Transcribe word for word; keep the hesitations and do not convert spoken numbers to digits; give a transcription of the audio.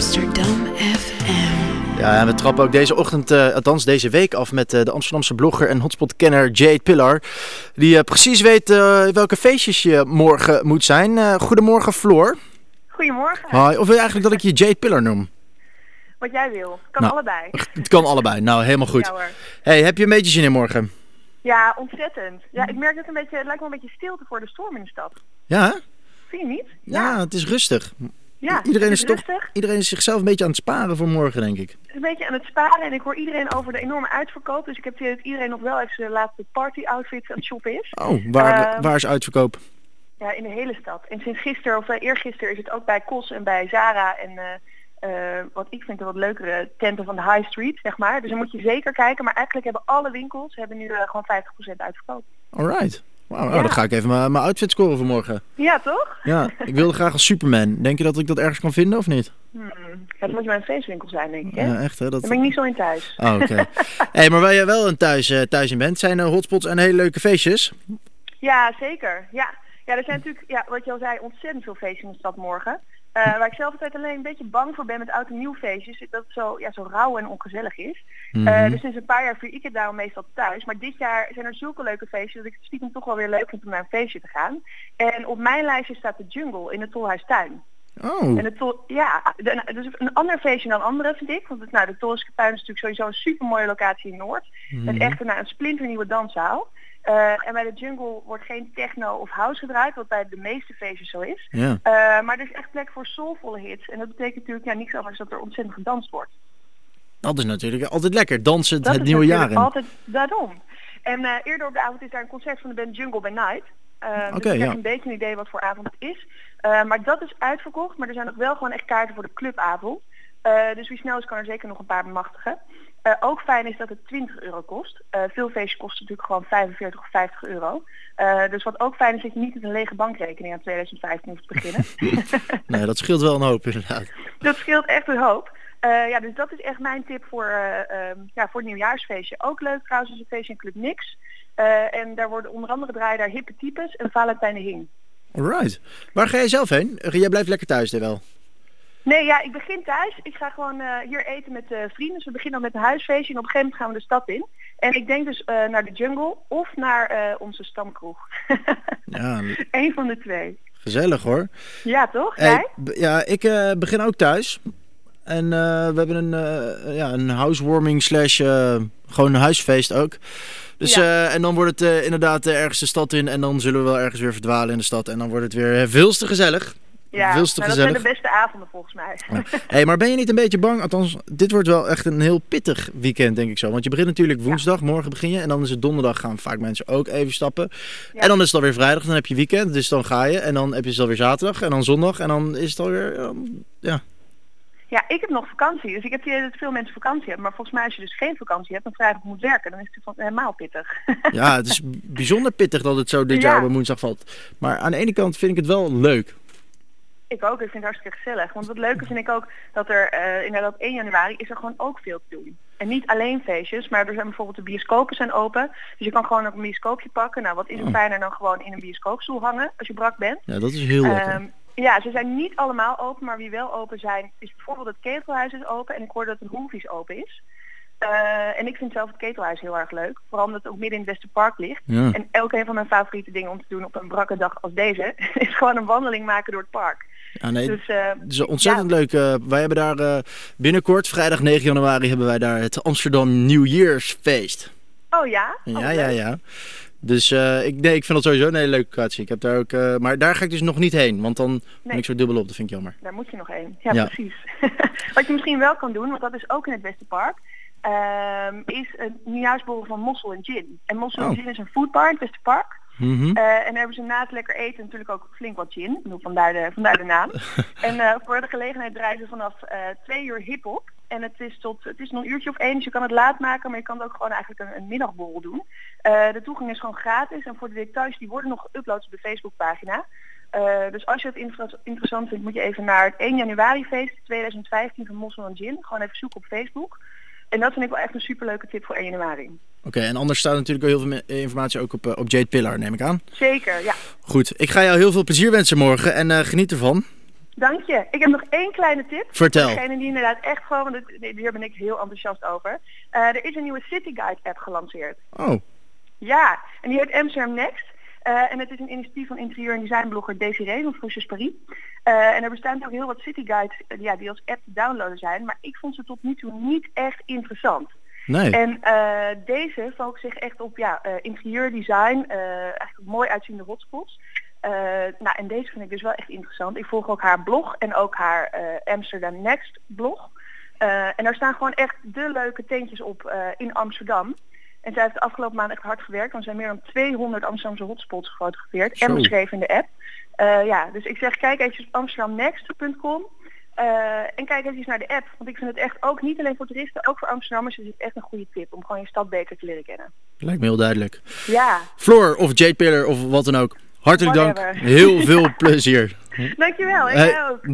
Amsterdam F M. Ja, en we trappen ook deze ochtend, uh, althans deze week af met uh, de Amsterdamse blogger en hotspotkenner Jade Pillar. Die uh, precies weet uh, welke feestjes je morgen moet zijn. Uh, goedemorgen Floor. Goedemorgen. Hoi, of wil je eigenlijk dat ik je Jade Pillar noem? Wat jij wil. Kan nou, allebei. Het kan allebei. Nou, helemaal goed. Ja, hoor. Hey, heb je een beetje zin in morgen? Ja, ontzettend. Ja, ik merk dat het een beetje, het lijkt me een beetje stilte voor de storm in de stad. Ja, hè? Vind je niet? Ja, ja, het is rustig. Ja, iedereen is, is, rustig. toch, iedereen is zichzelf een beetje aan het sparen voor morgen, denk ik. Het is een beetje aan het sparen en ik hoor iedereen over de enorme uitverkoop. Dus ik heb het idee dat iedereen nog wel even zijn laatste party outfit aan het shoppen is. Oh, waar, uh, waar is uitverkoop? Ja, in de hele stad. En sinds gisteren, of uh, eergisteren, is het ook bij Kos en bij Zara en uh, uh, wat ik vind een wat leukere tenten van de High Street, zeg maar. Dus dan moet je zeker kijken. Maar eigenlijk hebben alle winkels hebben nu uh, gewoon vijftig procent uitverkoop. Alright. Wauw, ja. oh, dan ga ik even mijn outfit scoren voor morgen. Ja, toch? Ja, ik wilde graag als Superman. Denk je dat ik dat ergens kan vinden of niet? Hmm. Ja, dan moet je bij een feestwinkel zijn, denk ik. Hè? Ja, echt hè? Dat... Daar ben ik niet zo in thuis. Oh, oké. Okay. Hey, maar waar je wel een thuis, uh, thuis in bent, zijn uh, hotspots en hele leuke feestjes. Ja, zeker. Ja. Ja, er zijn natuurlijk, ja, wat je al zei, ontzettend veel feestjes in de stad morgen. Uh, waar ik zelf altijd alleen een beetje bang voor ben met oud en nieuw feestjes, dat het zo, ja, zo rauw en ongezellig is. Mm-hmm. Uh, dus sinds een paar jaar vier ik het daarom meestal thuis. Maar dit jaar zijn er zulke leuke feestjes dat ik het stiekem toch wel weer leuk vind om naar een feestje te gaan. En op mijn lijstje staat de Jungle in de Tolhuistuin. Oh. En de tol, ja, de, dus een ander feestje dan andere vind ik. Want het, nou, de Tolhuistuin is natuurlijk sowieso een super mooie locatie in Noord. Mm-hmm. Met echt nou, een splinternieuwe danszaal. Uh, en bij de Jungle wordt geen techno of house gedraaid, wat bij de meeste feestjes zo is. Ja. Uh, maar er is echt plek voor soulvolle hits. En dat betekent natuurlijk ja, niks anders dan dat er ontzettend gedanst wordt. Dat is natuurlijk altijd lekker. Dansen Dat het is nieuwe jaar in. altijd daarom. En uh, eerder op de avond is daar een concert van de band Jungle by Night. Uh, okay, dus ik heb ja. een beetje een idee wat voor avond het is. Uh, maar dat is uitverkocht. Maar er zijn nog wel gewoon echt kaarten voor de clubavond. Uh, dus wie snel is kan er zeker nog een paar bemachtigen. Uh, ook fijn is dat het twintig euro kost. Uh, veel feestjes kosten natuurlijk gewoon vijfenveertig of vijftig euro. Uh, dus wat ook fijn is dat je niet met een lege bankrekening aan twintig vijftien hoeft te beginnen. Nee, dat scheelt wel een hoop inderdaad. Dat scheelt echt een hoop. Uh, ja, dus dat is echt mijn tip voor, uh, um, ja, voor het nieuwjaarsfeestje. Ook leuk trouwens is een feestje in Club Nix. Uh, en daar worden onder andere draaien daar hippe types en Valentijn de Hing. Alright. Waar ga jij zelf heen? Jij blijft lekker thuis, hè wel? Nee, ja, ik begin thuis. Ik ga gewoon uh, hier eten met uh, vrienden. Dus we beginnen dan met een huisfeestje en op een gegeven moment gaan we de stad in. En ik denk dus uh, naar de Jungle of naar uh, onze stamkroeg. Ja. Eén van de twee. Gezellig hoor. Ja, toch? Hey, Jij? b- ja, ik uh, begin ook thuis. En uh, we hebben een, uh, ja, een housewarming slash uh, gewoon een huisfeest ook. Dus, ja. uh, en dan wordt het uh, inderdaad uh, ergens de stad in. En dan zullen we wel ergens weer verdwalen in de stad. En dan wordt het weer uh, veel te gezellig. Ja, veel te nou, dat gezellig. zijn de beste avonden volgens mij. Ja. Hey, maar ben je niet een beetje bang? Althans, dit wordt wel echt een heel pittig weekend, denk ik zo. Want je begint natuurlijk woensdag, ja. Morgen begin je. En dan is het donderdag, gaan vaak mensen ook even stappen. Ja. En dan is het alweer vrijdag, dan heb je weekend. Dus dan ga je. En dan heb je het alweer zaterdag. En dan zondag. En dan is het alweer, um, ja... Ja, ik heb nog vakantie. Dus ik heb het idee dat veel mensen vakantie hebben. Maar volgens mij als je dus geen vakantie hebt en vrijdag moet werken, dan is het helemaal pittig. Ja, het is bijzonder pittig dat het zo dit jaar ja. op woensdag valt. Maar aan de ene kant vind ik het wel leuk. Ik ook, ik vind het hartstikke gezellig. Want wat leuke vind ik ook dat er uh, inderdaad op één januari is er gewoon ook veel te doen. En niet alleen feestjes, maar er zijn bijvoorbeeld de bioscopen zijn open. Dus je kan gewoon ook een bioscoopje pakken. Nou, wat is er oh. fijner dan gewoon in een bioscoopstoel hangen als je brak bent. Ja, dat is heel lekker. Um, Ja, ze zijn niet allemaal open, maar wie wel open zijn, is bijvoorbeeld het Ketelhuis is open. En ik hoorde dat het Hoevies open is. Uh, en ik vind zelf het Ketelhuis heel erg leuk. Vooral omdat het ook midden in het Westerpark ligt. Ja. En elk een van mijn favoriete dingen om te doen op een brakke dag als deze, is gewoon een wandeling maken door het park. Ja, nee, dus, uh, het is ontzettend ja. leuk. Uh, wij hebben daar uh, binnenkort, vrijdag negen januari, hebben wij daar het Amsterdam New Year's feest. Oh ja? Ja, oh, ja, ja. Dus uh, ik, nee, ik vind dat sowieso een hele leuke locatie. Ik heb daar ook, uh, maar daar ga ik dus nog niet heen, want dan nee. ben ik zo dubbel op. Dat vind ik jammer. Daar moet je nog heen. Ja, ja. precies. Wat je misschien wel kan doen, want dat is ook in het Westerpark, uh, is een nieuwjaarsborrel van Mossel en Gin. En Mossel oh. en Gin is een foodbar in het Westerpark. Mm-hmm. Uh, en daar hebben ze naast lekker eten natuurlijk ook flink wat gin. Ik bedoel, vandaar de, vandaar de naam. En uh, voor de gelegenheid draaien ze vanaf uh, twee uur hiphop. En het is tot het is nog een uurtje of één, dus je kan het laat maken, maar je kan het ook gewoon eigenlijk een, een middagborrel doen. Uh, de toegang is gewoon gratis en voor de details die worden nog geüpload op de Facebookpagina. Uh, dus als je het inter- interessant vindt, moet je even naar het één januari feest tweeduizend vijftien van Mossel en Gin. Gewoon even zoeken op Facebook. En dat vind ik wel echt een superleuke tip voor één januari. Oké, okay, en anders staat natuurlijk heel veel informatie ook op, uh, op Jade Pillar, neem ik aan. Zeker, ja. Goed, ik ga jou heel veel plezier wensen morgen en uh, geniet ervan. Dank je. Ik heb nog één kleine tip. Vertel. Voor degene die inderdaad echt gewoon, want dit, hier ben ik heel enthousiast over. Uh, er is een nieuwe City Guide app gelanceerd. Oh. Ja, en die heet Amsterdam Next. Uh, en het is een initiatief van interieur- en designblogger Desiree van Fouches Paris. Uh, en er bestaan ook heel wat City Guides uh, ja, die als app te downloaden zijn. Maar ik vond ze tot nu toe niet echt interessant. Nee. En uh, deze focust zich echt op ja, uh, interieurdesign, uh, eigenlijk mooi uitziende hotspots. Uh, nou, en deze vind ik dus wel echt interessant. Ik volg ook haar blog en ook haar uh, Amsterdam Next blog. Uh, en daar staan gewoon echt de leuke tentjes op uh, in Amsterdam. En zij heeft de afgelopen maand echt hard gewerkt, want er zijn meer dan tweehonderd Amsterdamse hotspots gefotografeerd Zo. en beschreven in de app. Uh, ja, dus ik zeg kijk eventjes op amsterdamnext punt com uh, en kijk eventjes naar de app. Want ik vind het echt ook niet alleen voor toeristen, ook voor Amsterdammers is het echt een goede tip om gewoon je stad beter te leren kennen. Lijkt me heel duidelijk. Ja. Floor of Jade Pillar of wat dan ook. Hartelijk dank. Whatever. Heel veel plezier. Dankjewel, ik Hey. jij ook.